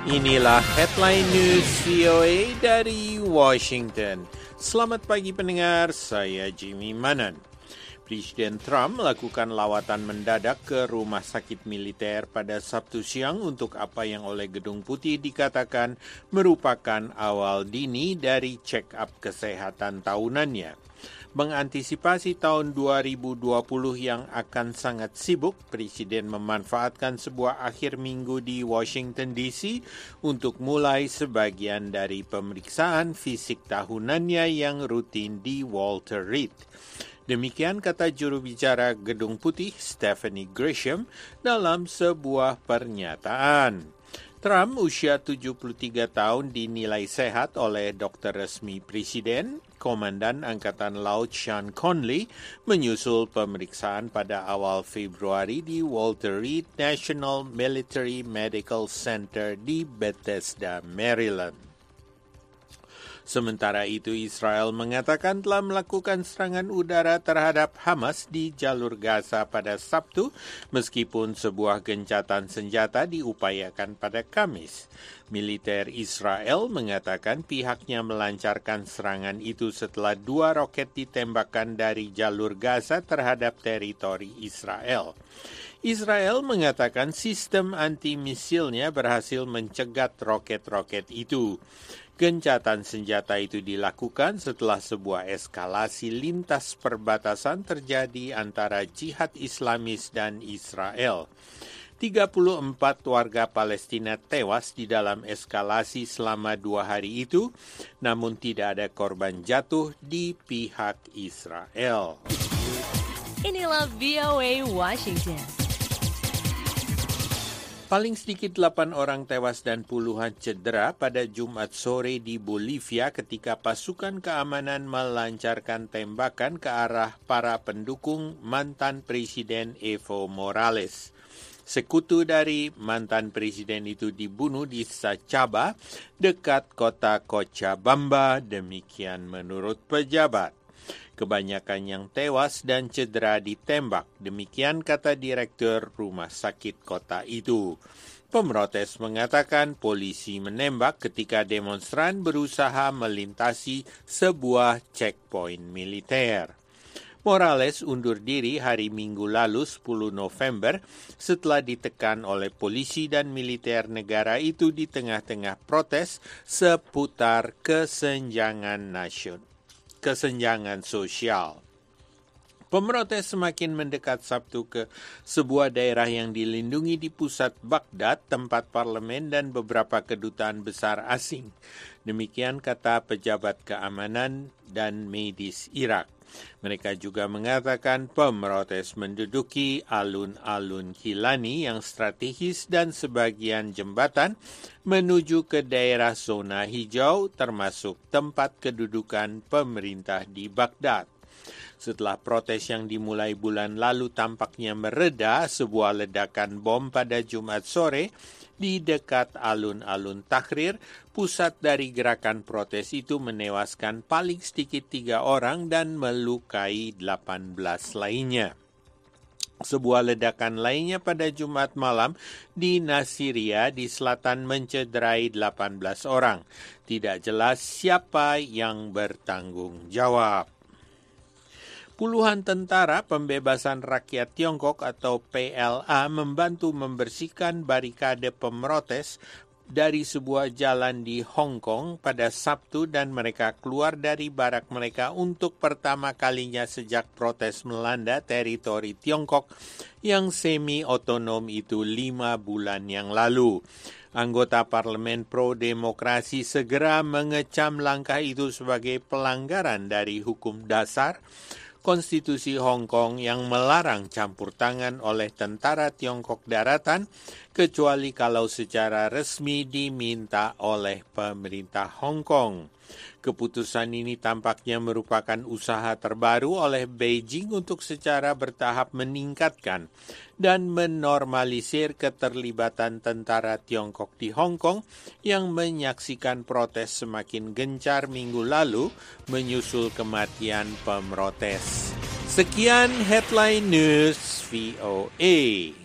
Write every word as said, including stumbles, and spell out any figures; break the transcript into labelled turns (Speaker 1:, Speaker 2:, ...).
Speaker 1: Inilah headline news V O A dari Washington. Selamat pagi pendengar, saya Jimmy Manan. Presiden Trump melakukan lawatan mendadak ke rumah sakit militer pada Sabtu siang untuk apa yang oleh Gedung Putih dikatakan merupakan awal dini dari check-up kesehatan tahunannya. Mengantisipasi tahun dua ribu dua puluh yang akan sangat sibuk, Presiden memanfaatkan sebuah akhir minggu di Washington D C untuk mulai sebagian dari pemeriksaan fisik tahunannya yang rutin di Walter Reed. Demikian kata juru bicara Gedung Putih Stephanie Grisham dalam sebuah pernyataan. Trump, usia tujuh puluh tiga tahun, dinilai sehat oleh dokter resmi Presiden, Komandan Angkatan Laut Sean Conley, menyusul pemeriksaan pada awal Februari di Walter Reed National Military Medical Center di Bethesda, Maryland. Sementara itu, Israel mengatakan telah melakukan serangan udara terhadap Hamas di jalur Gaza pada Sabtu, meskipun sebuah gencatan senjata diupayakan pada Kamis. Militer Israel mengatakan pihaknya melancarkan serangan itu setelah dua roket ditembakkan dari jalur Gaza terhadap teritori Israel. Israel mengatakan sistem anti-misilnya berhasil mencegat roket-roket itu. Gencatan senjata itu dilakukan setelah sebuah eskalasi lintas perbatasan terjadi antara Jihad Islamis dan Israel. tiga puluh empat warga Palestina tewas di dalam eskalasi selama dua hari itu, namun tidak ada korban jatuh di pihak Israel.
Speaker 2: Inilah V O A Washington.
Speaker 1: Paling sedikit delapan orang tewas dan puluhan cedera pada Jumat sore di Bolivia ketika pasukan keamanan melancarkan tembakan ke arah para pendukung mantan Presiden Evo Morales. Sekutu dari mantan presiden itu dibunuh di Sacaba, dekat kota Cochabamba, demikian menurut pejabat. Kebanyakan yang tewas dan cedera ditembak, demikian kata direktur rumah sakit kota itu. Pemrotes mengatakan polisi menembak ketika demonstran berusaha melintasi sebuah checkpoint militer. Morales undur diri hari Minggu lalu sepuluh November setelah ditekan oleh polisi dan militer negara itu di tengah-tengah protes seputar kesenjangan nasional. kesenjangan sosial. Pemrotes semakin mendekat Sabtu ke sebuah daerah yang dilindungi di pusat Baghdad, tempat parlemen dan beberapa kedutaan besar asing. Demikian kata pejabat keamanan dan medis Irak. Mereka juga mengatakan pemrotes menduduki alun-alun Kilani yang strategis dan sebagian jembatan menuju ke daerah zona hijau termasuk tempat kedudukan pemerintah di Baghdad. Setelah protes yang dimulai bulan lalu tampaknya mereda, sebuah ledakan bom pada Jumat sore di dekat alun-alun Tahrir, pusat dari gerakan protes itu menewaskan paling sedikit tiga orang dan melukai delapan belas lainnya. Sebuah ledakan lainnya pada Jumat malam di Nasiria di selatan mencederai delapan belas orang. Tidak jelas siapa yang bertanggung jawab. Puluhan tentara pembebasan rakyat Tiongkok atau P L A membantu membersihkan barikade pemrotes dari sebuah jalan di Hong Kong pada Sabtu dan mereka keluar dari barak mereka untuk pertama kalinya sejak protes melanda teritori Tiongkok yang semi-otonom itu lima bulan yang lalu. Anggota parlemen pro-demokrasi segera mengecam langkah itu sebagai pelanggaran dari hukum dasar Konstitusi Hong Kong yang melarang campur tangan oleh tentara Tiongkok daratan, kecuali kalau secara resmi diminta oleh pemerintah Hong Kong. Keputusan ini tampaknya merupakan usaha terbaru oleh Beijing untuk secara bertahap meningkatkan dan menormalisir keterlibatan tentara Tiongkok di Hong Kong yang menyaksikan protes semakin gencar minggu lalu menyusul kematian pemrotes. Sekian Headline News V O A.